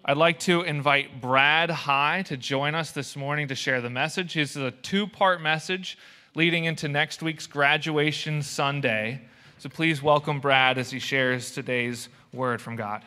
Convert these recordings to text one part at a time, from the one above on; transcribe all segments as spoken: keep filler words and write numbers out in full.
I'd like to invite Brad High to join us this morning to share the message. This is a two-part message leading into next week's graduation Sunday. So please welcome Brad as he shares today's word from God.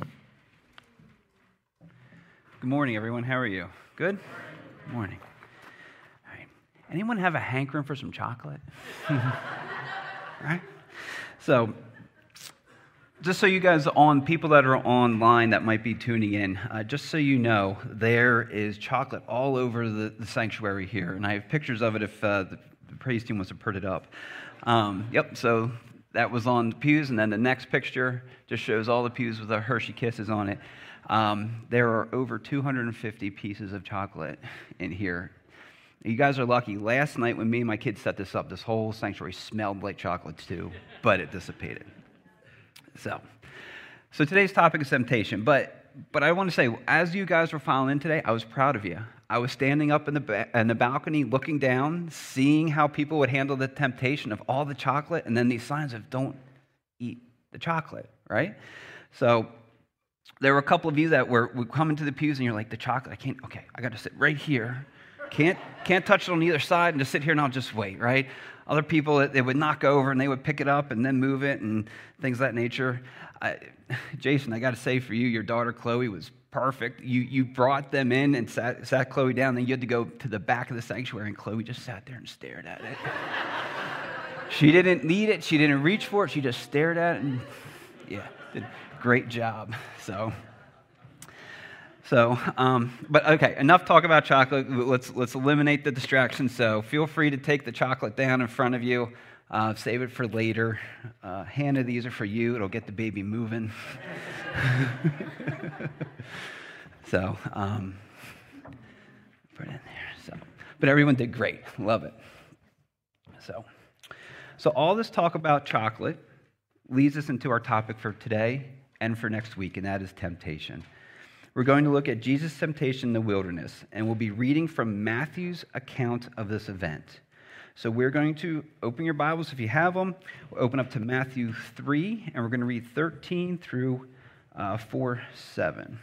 Good morning, everyone. How are you? Good? Good morning. All right. Anyone have a hankering for some chocolate? Right? So, just so you guys on, people that are online that might be tuning in, uh, just so you know, there is chocolate all over the, the sanctuary here. And I have pictures of it if uh, the, the praise team wants to put it up. Um, yep, so that was on the pews. And then the next picture just shows all the pews with the Hershey Kisses on it. Um, there are over two hundred fifty pieces of chocolate in here. You guys are lucky. Last night when me and my kids set this up, this whole sanctuary smelled like chocolate too, but it dissipated. So, so today's topic is temptation, but but I want to say, as you guys were filing in today, I was proud of you. I was standing up in the ba- in the balcony, looking down, seeing how people would handle the temptation of all the chocolate, and then these signs of don't eat the chocolate, right? So there were a couple of you that were would come into the pews, and you're like, the chocolate, I can't. Okay, I got to sit right here. Can't can't touch it on either side, and just sit here and I'll just wait, right? Other people, they would knock over and they would pick it up and then move it and things of that nature. I, Jason, I got to say for you, your daughter Chloe was perfect. You you brought them in and sat, sat Chloe down. Then you had to go to the back of the sanctuary, and Chloe just sat there and stared at it. She didn't need it. She didn't reach for it. She just stared at it, and yeah, did a great job. So. So, um, but okay, enough talk about chocolate. Let's let's eliminate the distractions. So feel free to take the chocolate down in front of you. Uh, save it for later. Uh, Hannah, these are for you. It'll get the baby moving. so, um, put it in there. So, but everyone did great. Love it. So, so all this talk about chocolate leads us into our topic for today and for next week, and that is temptation. We're going to look at Jesus' temptation in the wilderness, and we'll be reading from Matthew's account of this event. So we're going to open your Bibles if you have them. We'll open up to Matthew three, and we're going to read thirteen through uh, four seven.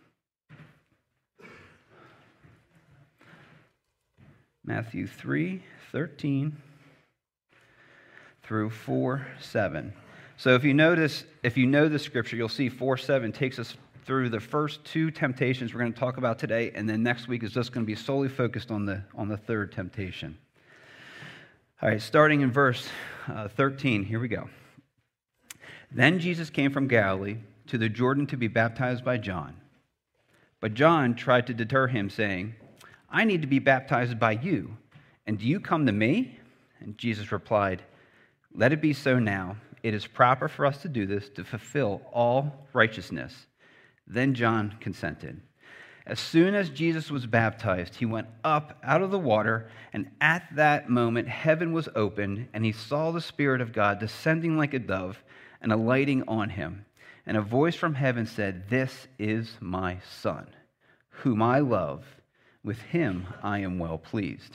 Matthew three, thirteen through four seven. So if you notice, if you know the scripture, you'll see four seven takes us through the first two temptations we're going to talk about today, and then next week is just going to be solely focused on the on the third temptation. All right, starting in verse uh, thirteen, here we go. Then Jesus came from Galilee to the Jordan to be baptized by John. But John tried to deter him, saying, I need to be baptized by you, and do you come to me? And Jesus replied, Let it be so now. It is proper for us to do this to fulfill all righteousness. Then John consented. As soon as Jesus was baptized, he went up out of the water, and at that moment heaven was opened, and he saw the Spirit of God descending like a dove and alighting on him. And a voice from heaven said, This is my Son, whom I love. With him I am well pleased.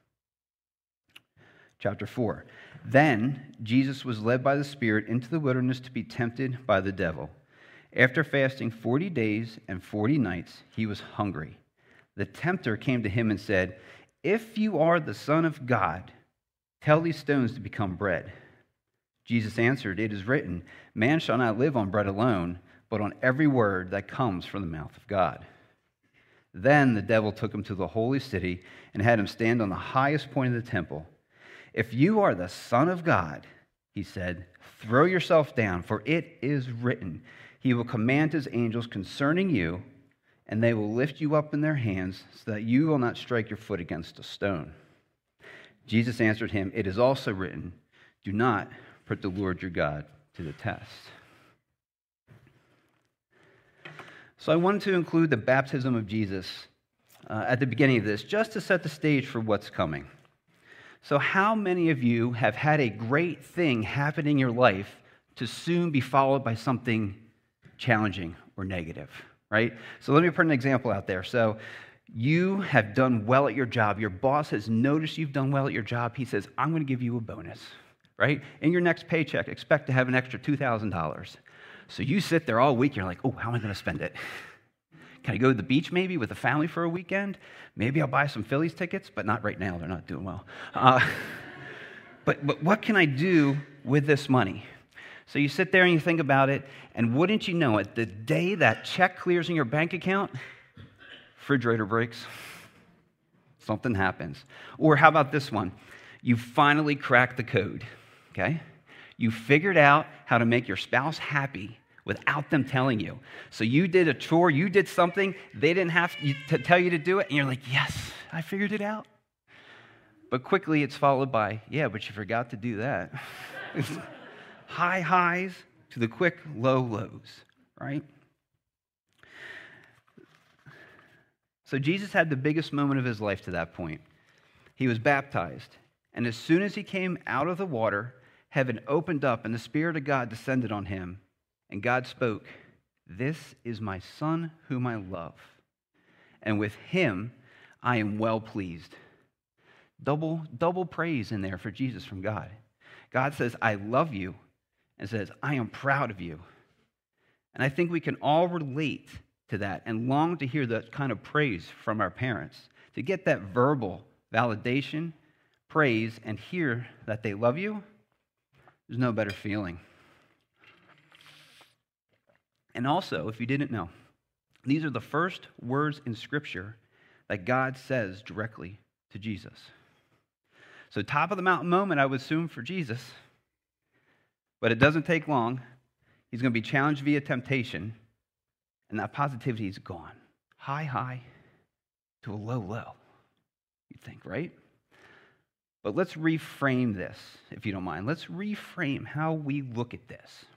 Chapter four. Then Jesus was led by the Spirit into the wilderness to be tempted by the devil. After fasting forty days and forty nights, he was hungry. The tempter came to him and said, If you are the Son of God, tell these stones to become bread. Jesus answered, It is written, Man shall not live on bread alone, but on every word that comes from the mouth of God. Then the devil took him to the holy city and had him stand on the highest point of the temple. If you are the Son of God, he said, throw yourself down, for it is written, He will command his angels concerning you, and they will lift you up in their hands so that you will not strike your foot against a stone. Jesus answered him, It is also written, Do not put the Lord your God to the test. So I wanted to include the baptism of Jesus uh, at the beginning of this, just to set the stage for what's coming. So how many of you have had a great thing happen in your life to soon be followed by something challenging or negative, right? So let me put an example out there. So you have done well at your job. Your boss has noticed you've done well at your job. He says, I'm going to give you a bonus, right? In your next paycheck, expect to have an extra two thousand dollars. So you sit there all week. You're like, oh, how am I going to spend it? Can I go to the beach maybe with the family for a weekend? Maybe I'll buy some Phillies tickets, but not right now. They're not doing well. Uh, but, but what can I do with this money? So you sit there and you think about it, and wouldn't you know it, the day that check clears in your bank account, refrigerator breaks. Something happens. Or how about this one? You finally cracked the code, okay? You figured out how to make your spouse happy without them telling you. So you did a chore, you did something, they didn't have to tell you to do it, and you're like, yes, I figured it out. But quickly it's followed by, yeah, but you forgot to do that. High highs to the quick low lows, right? So Jesus had the biggest moment of his life to that point. He was baptized, and as soon as he came out of the water, heaven opened up and the Spirit of God descended on him, and God spoke, "This is my Son whom I love, and with him I am well pleased." Double, double praise in there for Jesus from God. God says, "I love you," and says, "I am proud of you." And I think we can all relate to that and long to hear that kind of praise from our parents, to get that verbal validation, praise, and hear that they love you. There's no better feeling. And also, if you didn't know, these are the first words in Scripture that God says directly to Jesus. So top of the mountain moment, I would assume, for Jesus, but it doesn't take long. He's going to be challenged via temptation, and that positivity is gone. High, high to a low, low, you'd think, right? But let's reframe this, if you don't mind. Let's reframe how we look at this.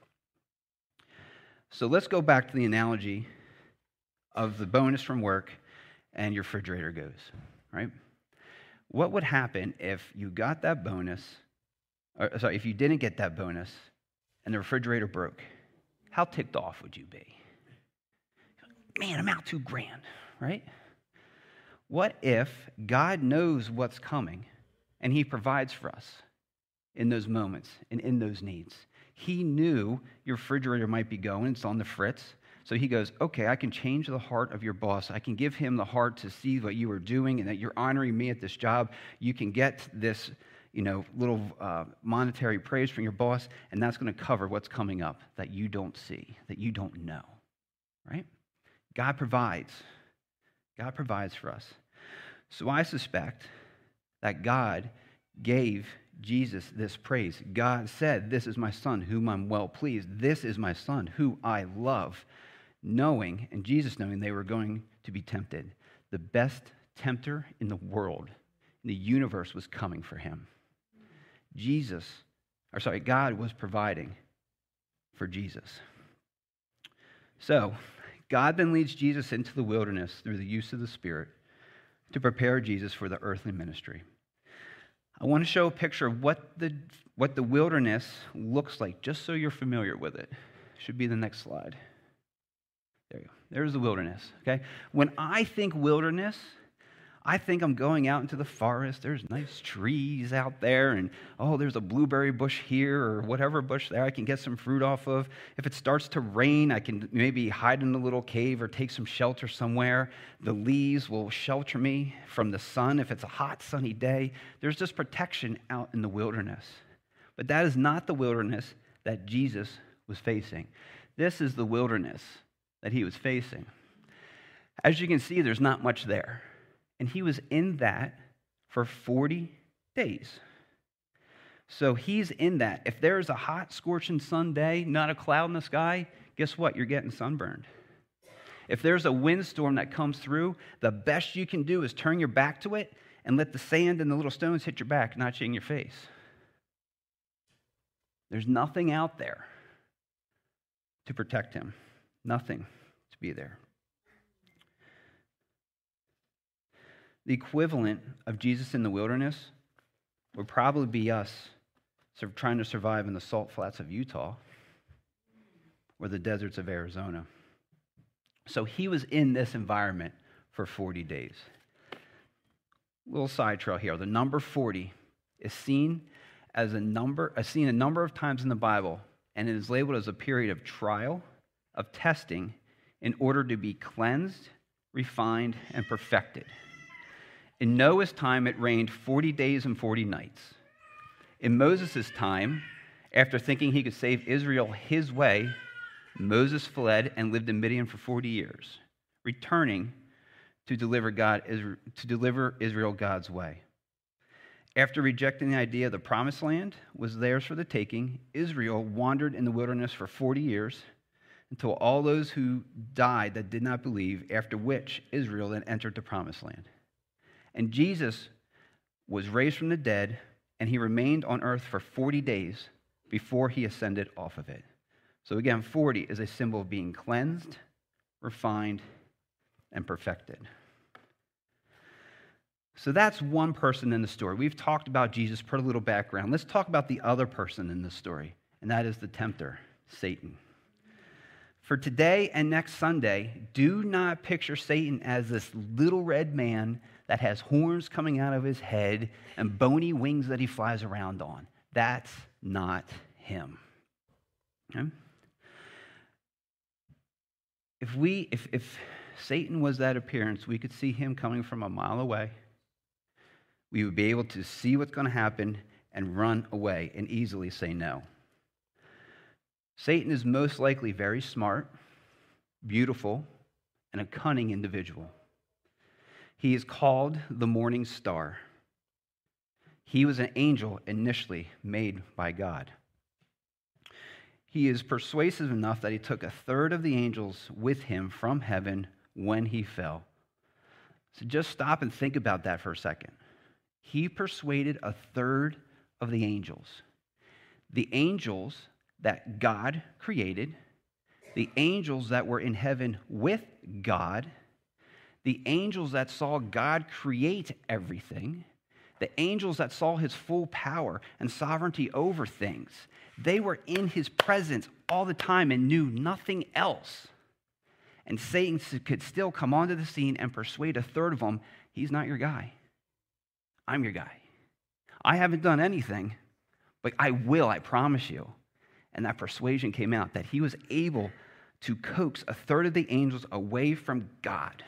So let's go back to the analogy of the bonus from work and your refrigerator goes, right? What would happen if you got that bonus, or sorry, if you didn't get that bonus and the refrigerator broke? How ticked off would you be? Man, I'm out two grand, right? What if God knows what's coming and he provides for us in those moments and in those needs? He knew your refrigerator might be going, it's on the fritz. So he goes, okay, I can change the heart of your boss. I can give him the heart to see what you are doing and that you're honoring me at this job. You can get this, you know, little uh, monetary praise from your boss, and that's going to cover what's coming up that you don't see, that you don't know, right? God provides. God provides for us. So I suspect that God gave Jesus this praise. God said, "This is my Son whom I'm well pleased. This is my Son who I love," knowing, and Jesus knowing, they were going to be tempted. The best tempter in the world, in the universe, was coming for him. Jesus, or sorry, God was providing for Jesus. So, God then leads Jesus into the wilderness through the use of the Spirit to prepare Jesus for the earthly ministry. I want to show a picture of what the, what the wilderness looks like, just so you're familiar with it. Should be the next slide. There you go. There's the wilderness, okay? When I think wilderness, I think I'm going out into the forest. There's nice trees out there, and oh, there's a blueberry bush here or whatever bush there I can get some fruit off of. If it starts to rain, I can maybe hide in a little cave or take some shelter somewhere. The leaves will shelter me from the sun if it's a hot, sunny day. There's just protection out in the wilderness. But that is not the wilderness that Jesus was facing. This is the wilderness that he was facing. As you can see, there's not much there. And he was in that for forty days. So he's in that. If there's a hot, scorching sun day, not a cloud in the sky, guess what? You're getting sunburned. If there's a windstorm that comes through, the best you can do is turn your back to it and let the sand and the little stones hit your back, not hitting your face. There's nothing out there to protect him. Nothing to be there. The equivalent of Jesus in the wilderness would probably be us trying to survive in the salt flats of Utah or the deserts of Arizona. So he was in this environment for forty days. Little side trail here. The number forty is seen as a number, is seen a number of times in the Bible, and it is labeled as a period of trial, of testing, in order to be cleansed refined, and perfected. In Noah's time, it rained forty days and forty nights. In Moses' time, after thinking he could save Israel his way, Moses fled and lived in Midian for forty years, returning to deliver God to deliver Israel God's way. After rejecting the idea the promised land was theirs for the taking, Israel wandered in the wilderness for forty years until all those who died that did not believe, after which Israel then entered the promised land. And Jesus was raised from the dead, and he remained on earth for forty days before he ascended off of it. So again, forty is a symbol of being cleansed, refined, and perfected. So that's one person in the story. We've talked about Jesus, put a little background. Let's talk about the other person in the story, and that is the tempter, Satan. For today and next Sunday, do not picture Satan as this little red man that has horns coming out of his head and bony wings that he flies around on. That's not him. Okay? If we, if, if Satan was that appearance, we could see him coming from a mile away. We would be able to see what's going to happen and run away and easily say no. Satan is most likely very smart, beautiful, and a cunning individual. He is called the morning star. He was an angel initially made by God. He is persuasive enough that he took a third of the angels with him from heaven when he fell. So just stop and think about that for a second. He persuaded a third of the angels. The angels that God created, the angels that were in heaven with God, the angels that saw God create everything, the angels that saw his full power and sovereignty over things. They were in his presence all the time and knew nothing else. And Satan could still come onto the scene and persuade a third of them, he's not your guy. I'm your guy. I haven't done anything, but I will, I promise you. And that persuasion came out that he was able to coax a third of the angels away from God.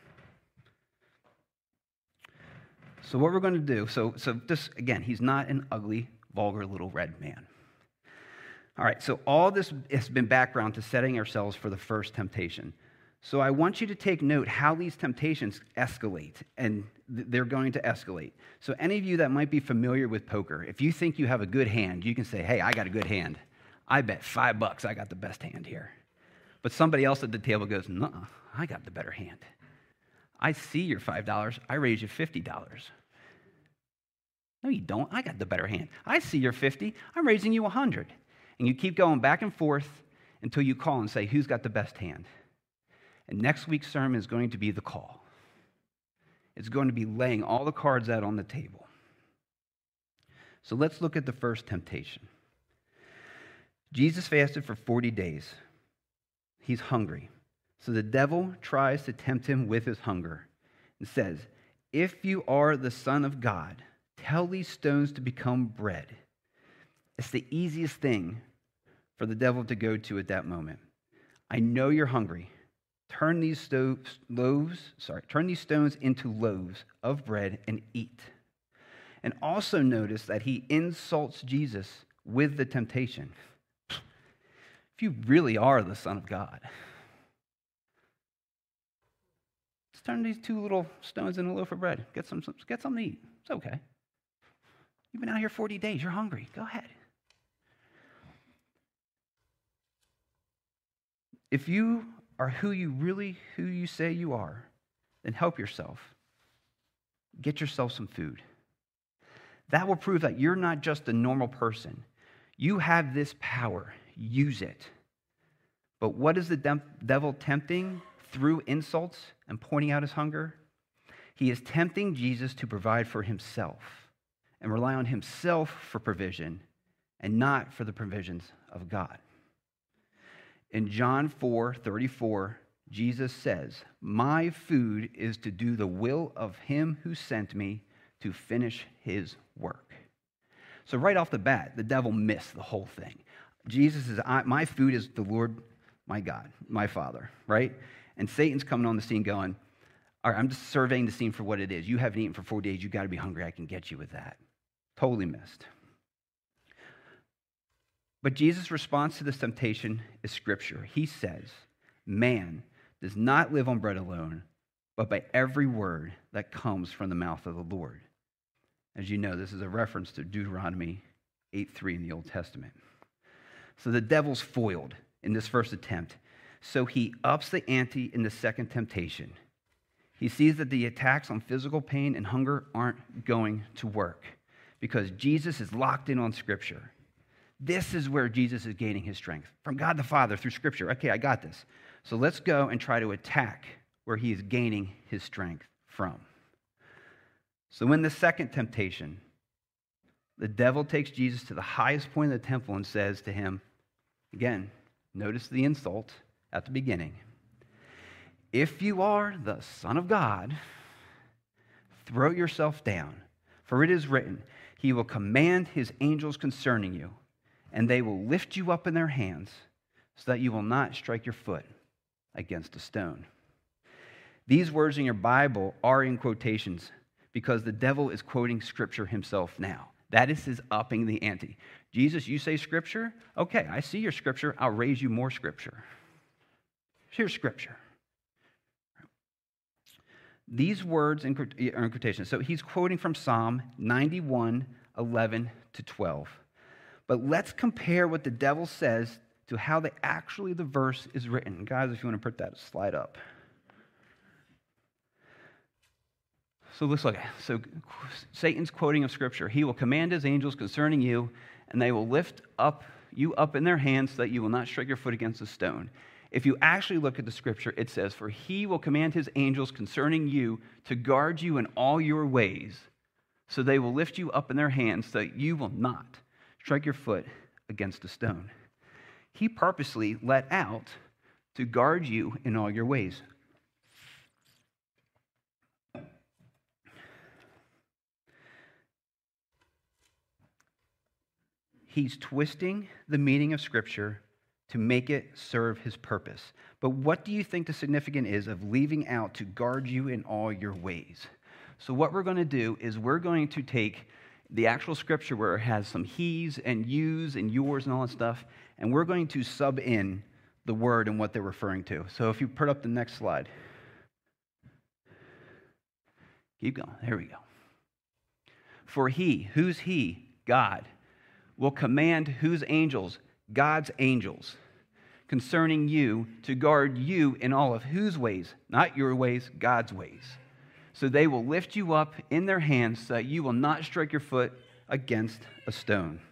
So what we're going to do, so, so this, again, he's not an ugly, vulgar little red man. All right, so all this has been background to setting ourselves for the first temptation. So I want you to take note how these temptations escalate, and they're going to escalate. So any of you that might be familiar with poker, if you think you have a good hand, you can say, hey, I got a good hand. I bet five bucks I got the best hand here. But somebody else at the table goes, nuh-uh, I got the better hand. I see your five dollars, I raise you fifty dollars. No, you don't. I got the better hand. I see your fifty, I'm raising you one hundred. And you keep going back and forth until you call and say, who's got the best hand? And next week's sermon is going to be the call. It's going to be laying all the cards out on the table. So let's look at the first temptation. Jesus fasted for forty days. He's hungry. So the devil tries to tempt him with his hunger and says, if you are the Son of God, tell these stones to become bread. It's the easiest thing for the devil to go to at that moment. I know you're hungry. Turn these stoves, loaves, sorry, turn these stones into loaves of bread and eat. And also notice that he insults Jesus with the temptation. If you really are the Son of God, let's turn these two little stones into a loaf of bread. Get some, get something to eat. It's okay. You've been out here forty days. You're hungry. Go ahead. If you are who you really, who you say you are, then help yourself. Get yourself some food. That will prove that you're not just a normal person. You have this power. Use it. But what is the de- devil tempting through insults and pointing out his hunger? He is tempting Jesus to provide for himself and rely on himself for provision and not for the provisions of God. In John four thirty-four, Jesus says, my food is to do the will of him who sent me to finish his work. So right off the bat, the devil missed the whole thing. Jesus is, my food is the Lord, my God, my Father, right? And Satan's coming on the scene going, all right, I'm just surveying the scene for what it is. You haven't eaten for four days. You've got to be hungry. I can get you with that. Totally missed. But Jesus' response to this temptation is Scripture. He says, man does not live on bread alone, but by every word that comes from the mouth of the Lord. As you know, this is a reference to Deuteronomy eight three in the Old Testament. So the devil's foiled in this first attempt. So he ups the ante in the second temptation. He sees that the attacks on physical pain and hunger aren't going to work because Jesus is locked in on Scripture. This is where Jesus is gaining his strength, from God the Father through Scripture. Okay, I got this. So let's go and try to attack where he is gaining his strength from. So in the second temptation, the devil takes Jesus to the highest point of the temple and says to him, again, notice the insult at the beginning. If you are the Son of God, throw yourself down, for it is written, he will command his angels concerning you, and they will lift you up in their hands so that you will not strike your foot against a stone. These words in your Bible are in quotations because the devil is quoting Scripture himself now. That is his upping the ante. Jesus, you say Scripture? Okay, I see your Scripture. I'll raise you more Scripture. Here's Scripture. These words are in quotations. So he's quoting from Psalm ninety-one, eleven to twelve. But let's compare what the devil says to how the, actually the verse is written. Guys, if you want to put that slide up. So let's look at it. So Satan's quoting of Scripture. He will command his angels concerning you, and they will lift up you up in their hands so that you will not strike your foot against a stone. If you actually look at the Scripture, it says, for he will command his angels concerning you to guard you in all your ways, so they will lift you up in their hands so that you will not strike your foot against a stone. He purposely let out to guard you in all your ways. He's twisting the meaning of Scripture to make it serve his purpose. But what do you think the significance is of leaving out to guard you in all your ways? So what we're going to do is we're going to take the actual Scripture where it has some he's and you's and yours and all that stuff, and we're going to sub in the word and what they're referring to. So if you put up the next slide. Keep going. There we go. For he, who's he? God, will command whose angels? God's angels, concerning you to guard you in all of whose ways? Not your ways, God's ways. So they will lift you up in their hands so that you will not strike your foot against a stone.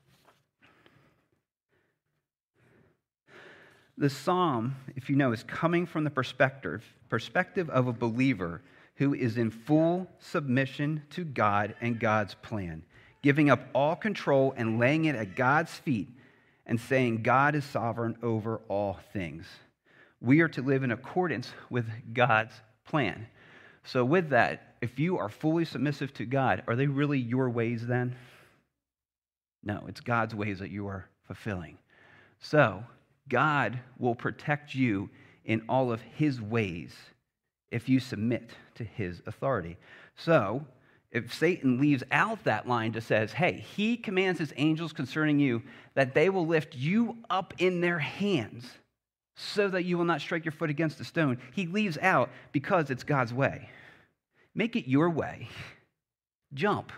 The psalm, if you know, is coming from the perspective, perspective of a believer who is in full submission to God and God's plan, giving up all control and laying it at God's feet and saying God is sovereign over all things. We are to live in accordance with God's plan. So with that, if you are fully submissive to God, are they really your ways then? No, it's God's ways that you are fulfilling. So God will protect you in all of his ways if you submit to his authority. So if Satan leaves out that line that says, hey, he commands his angels concerning you that they will lift you up in their hands so that you will not strike your foot against a stone, he leaves out because it's God's way. Make it your way. Jump.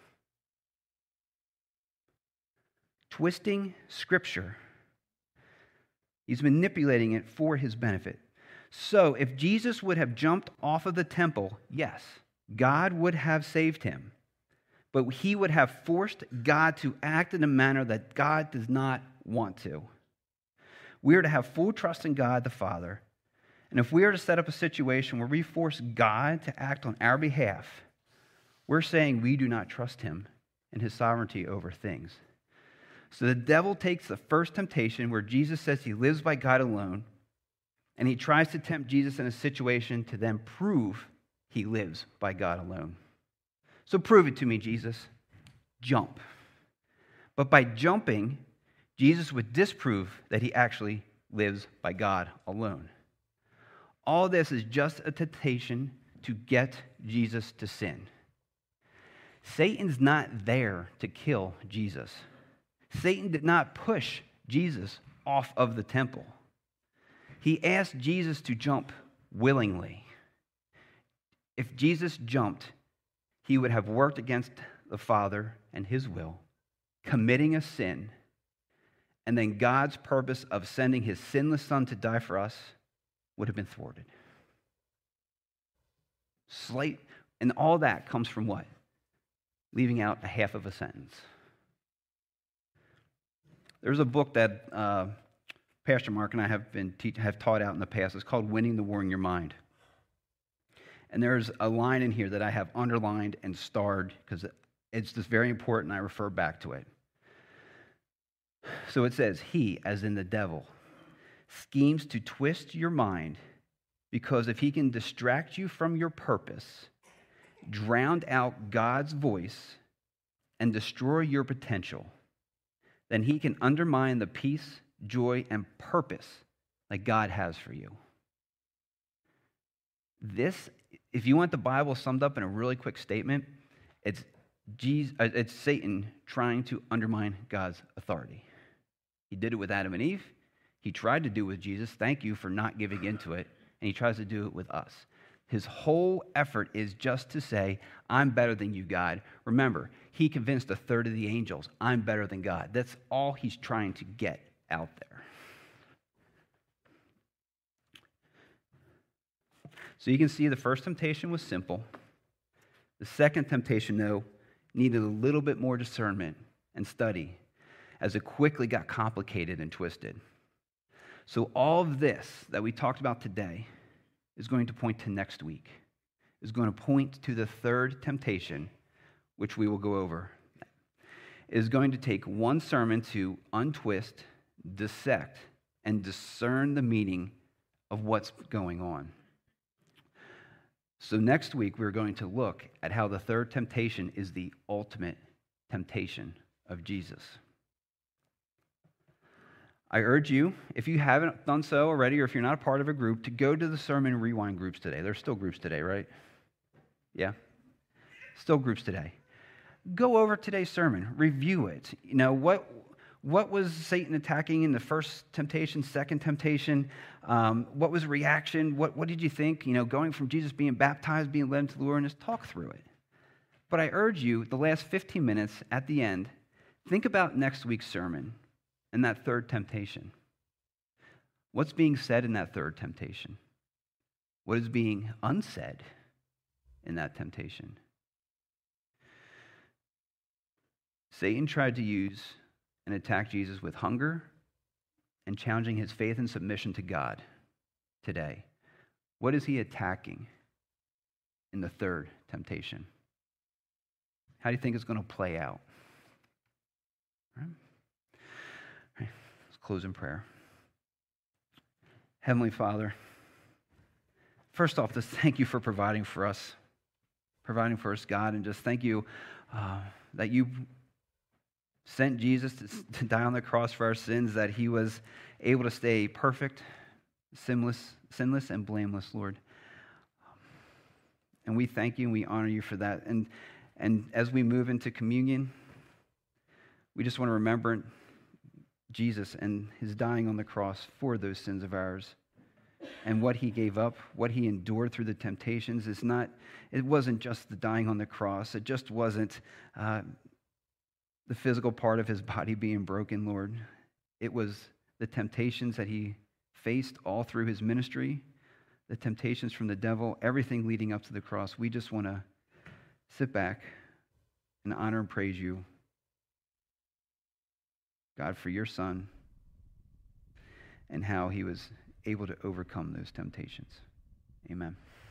Twisting Scripture. He's manipulating it for his benefit. So if Jesus would have jumped off of the temple, yes, God would have saved him, but he would have forced God to act in a manner that God does not want to. We are to have full trust in God the Father, and if we are to set up a situation where we force God to act on our behalf, we're saying we do not trust him and his sovereignty over things. So the devil takes the first temptation where Jesus says he lives by God alone, and he tries to tempt Jesus in a situation to then prove he lives by God alone. So prove it to me, Jesus. Jump. But by jumping, Jesus would disprove that he actually lives by God alone. All this is just a temptation to get Jesus to sin. Satan's not there to kill Jesus. Satan did not push Jesus off of the temple. He asked Jesus to jump willingly. If Jesus jumped, he would have worked against the Father and his will, committing a sin, and then God's purpose of sending his sinless Son to die for us would have been thwarted. Slight, and all that comes from what? Leaving out a half of a sentence. There's a book that uh, Pastor Mark and I have been te- have taught out in the past. It's called Winning the War in Your Mind. And there's a line in here that I have underlined and starred because it's just very important. I refer back to it. So it says, he, as in the devil, schemes to twist your mind because if he can distract you from your purpose, drown out God's voice, and destroy your potential, then he can undermine the peace, joy, and purpose that God has for you. This, if you want the Bible summed up in a really quick statement, it's Jesus, it's Satan trying to undermine God's authority. He did it with Adam and Eve. He tried to do it with Jesus. Thank you for not giving into it. And he tries to do it with us. His whole effort is just to say, I'm better than you, God. Remember, he convinced a third of the angels, I'm better than God. That's all he's trying to get out there. So you can see the first temptation was simple. The second temptation, though, needed a little bit more discernment and study as it quickly got complicated and twisted. So all of this that we talked about today is going to point to next week, is going to point to the third temptation, which we will go over. It is going to take one sermon to untwist, dissect, and discern the meaning of what's going on. So next week, we're going to look at how the third temptation is the ultimate temptation of Jesus. I urge you, if you haven't done so already, or if you're not a part of a group, to go to the Sermon Rewind groups today. There's still groups today, right? Yeah? Still groups today. Go over today's sermon. Review it. You know, what what was Satan attacking in the first temptation, second temptation? Um, what was reaction? What, what did you think? You know, going from Jesus being baptized, being led into the wilderness, talk through it. But I urge you, the last fifteen minutes at the end, think about next week's sermon and that third temptation. What's being said in that third temptation? What is being unsaid in that temptation? Satan tried to use and attack Jesus with hunger and challenging his faith and submission to God today. What is he attacking in the third temptation? How do you think it's going to play out? All right. All right. Let's close in prayer. Heavenly Father, first off, just thank you for providing for us, providing for us, God, and just thank you uh, that you sent Jesus to, to die on the cross for our sins, that he was able to stay perfect, sinless, sinless and blameless, Lord. And we thank you and we honor you for that. And, and as we move into communion, we just want to remember Jesus and his dying on the cross for those sins of ours. And what he gave up, what he endured through the temptations is not, it wasn't just the dying on the cross. It just wasn't uh, the physical part of his body being broken, Lord. It was the temptations that he faced all through his ministry, the temptations from the devil, everything leading up to the cross. We just want to sit back and honor and praise you, God, for your Son and how he was able to overcome those temptations. Amen.